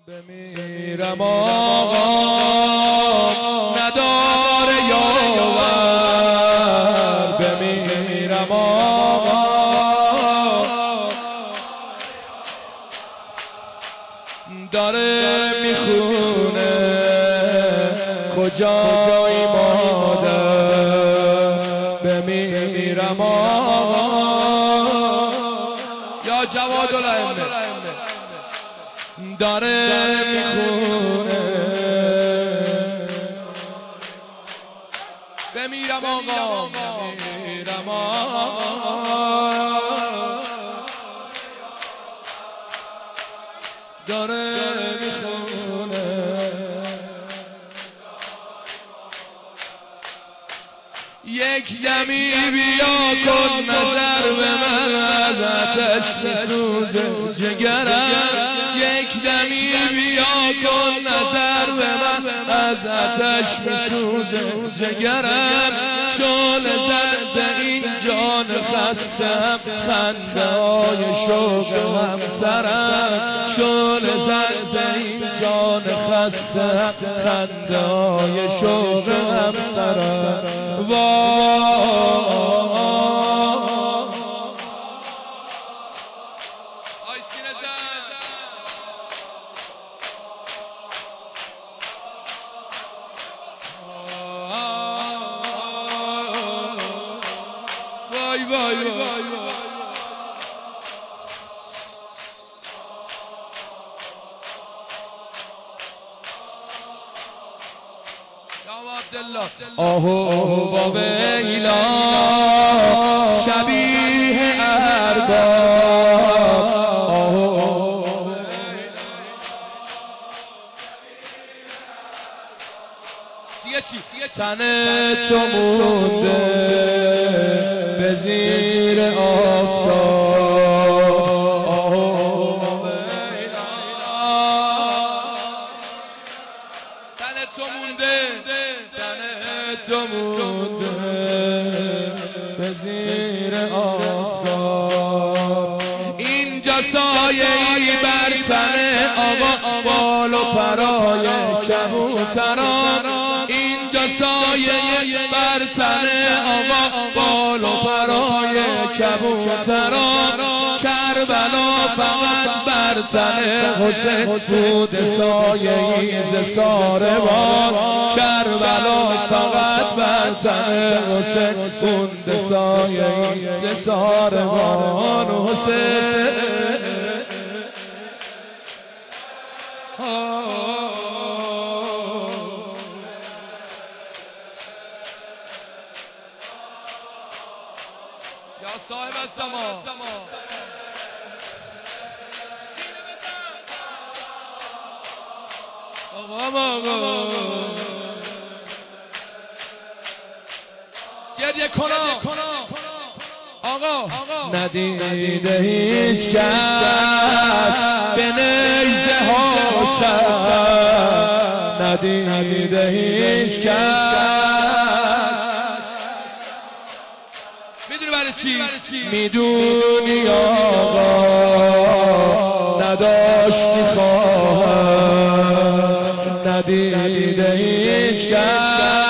بمیرم آقا نداره یاور، بمیرم آقا داره میخونه کجای مادر، بمیرم آقا یا جواد الائمه داره میخونه بمیرم آقا، بمیرم آقا داره میخونه یک دمی بیا کن نظر به من از آتش میسوزه جگرم، یک دمی بیا کن نظر به من از آتش میسوزه جگرم، شعله زد به این جان خستم خنده های شوق همسرم، شعله زد به این جان خستم خنده های شوق همسرم. آهو با ویلا شبیه ارباب، آهو دیگه چی؟ تن تو مونده به زیر آفتاب، آهو با ویلا تن تو مونده، تو مونده به زیر آفتاب، اینجا سایه‌ای بر تن آقا بال و پرای کبوتران، اینجا سایه‌ای بر تن آقا بال و پرای کبوتران، کربلا فقط بر تن حسین بود سایه‌ای ز ساربان، کربلا فقط بر تن حسین بود سایه‌ای ز ساربان، حسین یا صاحب الزمان گریه کنا آقا ندیده هیچ کس به نیزه ها سر، ندیده هیچ کس، میدونی برای چی؟ میدونی آقا نداشتی خواهر، ندیده هیچ کس